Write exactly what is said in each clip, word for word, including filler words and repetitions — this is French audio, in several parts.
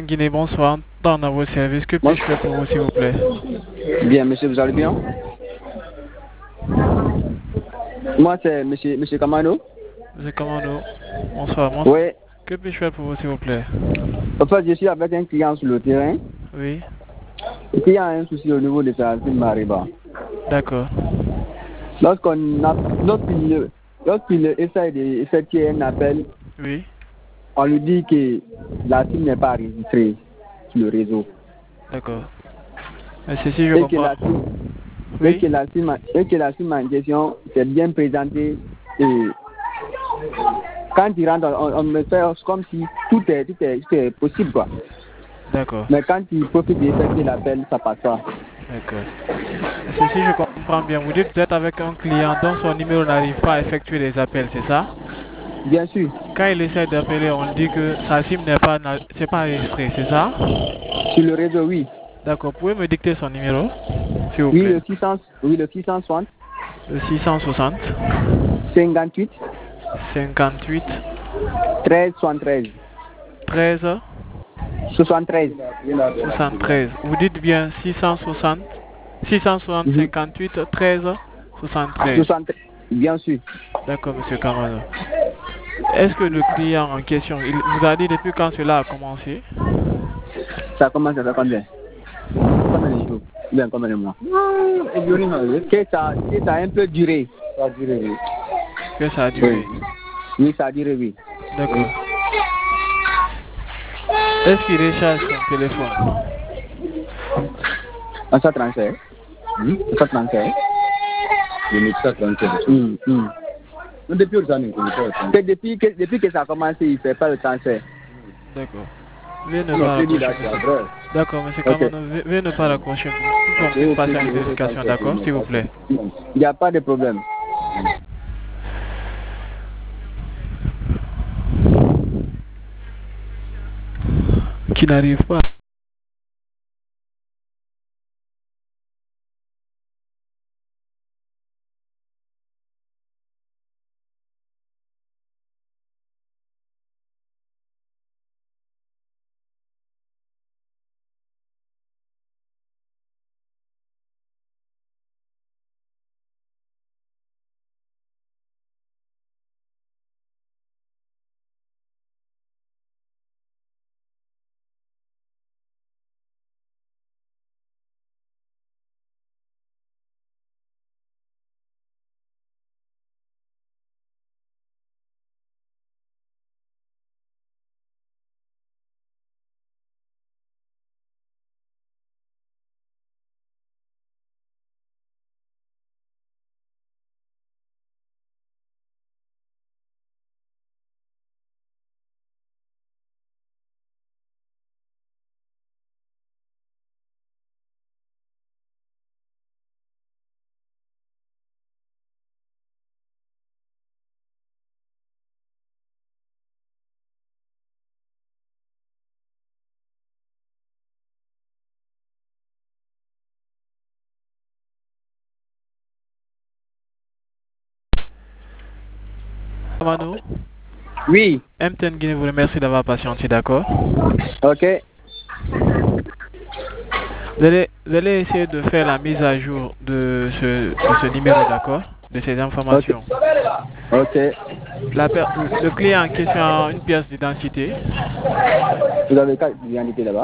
Guinée, bonsoir. Dans vos services, que puis-je faire pour vous, s'il vous plaît? Bien, monsieur, vous allez bien? Moi, c'est monsieur, monsieur Kamano. Monsieur Kamano, bonsoir. bonsoir. Oui. Que puis-je faire pour vous, s'il vous plaît? En fait, je suis avec un client sur le terrain. Oui. Et puis, il y a un souci au niveau de sa SIM Mariba. D'accord. Lorsqu'on a, lorsqu'il, lorsqu'il essaie d'effectuer un appel, oui. On lui dit que la SIM n'est pas enregistrée sur le réseau. D'accord. Mais ceci, je et comprends. Que la SIM, oui. et, que la SIM, et que la SIM en question s'est bien présentée. Et quand il rentre, on, on me fait comme si tout est, tout est, tout est possible, quoi. D'accord. Mais quand il profite d'effectuer l'appel, ça passe pas. D'accord. Ceci, je comprends bien. Vous dites que vous êtes avec un client dont son numéro n'arrive pas à effectuer les appels, c'est ça? Bien sûr. Quand il essaie d'appeler, on dit que sa SIM n'est pas, c'est pas enregistré, c'est ça? Sur le réseau, oui. D'accord. Pouvez me dicter son numéro, s'il vous oui, plaît? Le six cents, oui, le six cent soixante. Le six cent soixante. cinquante-huit. cinquante-huit. treize soixante-treize. treize. soixante-treize. soixante-treize. Vous dites bien six cent soixante. six cent soixante, mm-hmm. cinquante-huit, treize, soixante-treize. soixante-treize. Bien sûr. D'accord, monsieur Kamano. Est-ce que le client en question, il vous a dit depuis quand cela a commencé? Ça a commencé à combien? Combien de jours? Bien, combien de mois? Que ça, que ça a un peu duré. Ça a duré, oui. Que ça a duré? Oui, oui ça a duré, oui. D'accord. Oui. Est-ce qu'il recharge son téléphone? En cent trente-sept. Hmm? En cent trente-sept. Oui, cent trente-sept. Hmm, hmm. Depuis, que depuis, que, depuis que ça a commencé, il ne fait pas le transfert. D'accord. Veuillez ne pas raccrocher. D'accord, monsieur Kamano, okay. Veuillez ne pas raccrocher pour qu'on puisse passer à une vérification, d'accord, s'il vous plaît. Il n'y a pas de problème. Qui n'arrive pas. Kamano? Oui. M T N Guinée vous remercie d'avoir patienté, d'accord? Ok. Vous allez, vous allez essayer de faire la mise à jour de ce, de ce numéro, d'accord? De ces informations. Ok. okay. La, le client en question a une pièce d'identité. Vous avez quelle identité là-bas?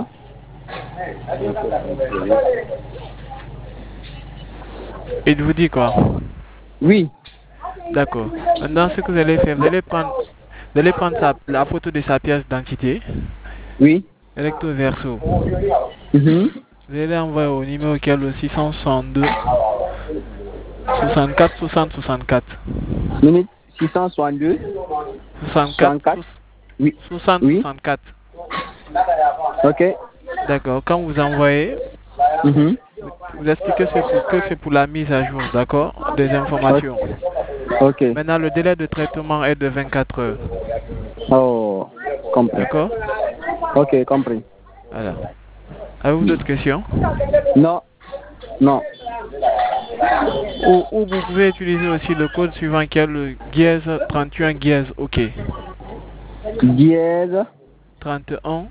Il vous dit quoi? Oui. D'accord. Maintenant, ce que vous allez faire, vous allez prendre, vous allez prendre sa, la photo de sa pièce d'identité. Oui. Recto verso. Mm-hmm. Vous allez envoyer au numéro qui est le six cent soixante-deux, soixante-quatre, soixante, soixante-quatre. Minute six cent soixante-deux, soixante-quatre, oui. soixante, oui. soixante-quatre. Ok. D'accord. Quand vous envoyez, mm-hmm. vous expliquez que c'est pour la mise à jour, d'accord, des informations. Ok. Maintenant, le délai de traitement est de vingt-quatre heures. Oh, compris. D'accord. Ok, compris. Voilà. Avez-vous d'autres questions? Non. Non. Ou, ou vous pouvez utiliser aussi le code suivant qui est le dièse trente et un dièse OK. Dièse trente et un.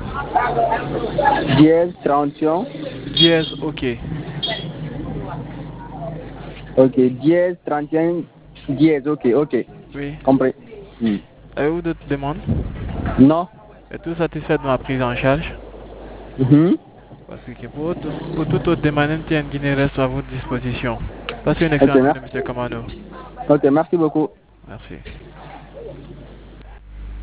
Dièse trente et un. Dièse, ok. Ok, dièse trente et un. Dièse, ok, ok. Oui. Compris. Mm. Avez-vous d'autres demandes? Non. Êtes-vous satisfait de ma prise en charge? Mm-hmm. Parce que pour, pour toute autre demande, M T N Guinée reste à votre disposition. Passez une excellente journée, Okay, M. Kamano. Ok, merci beaucoup. Merci.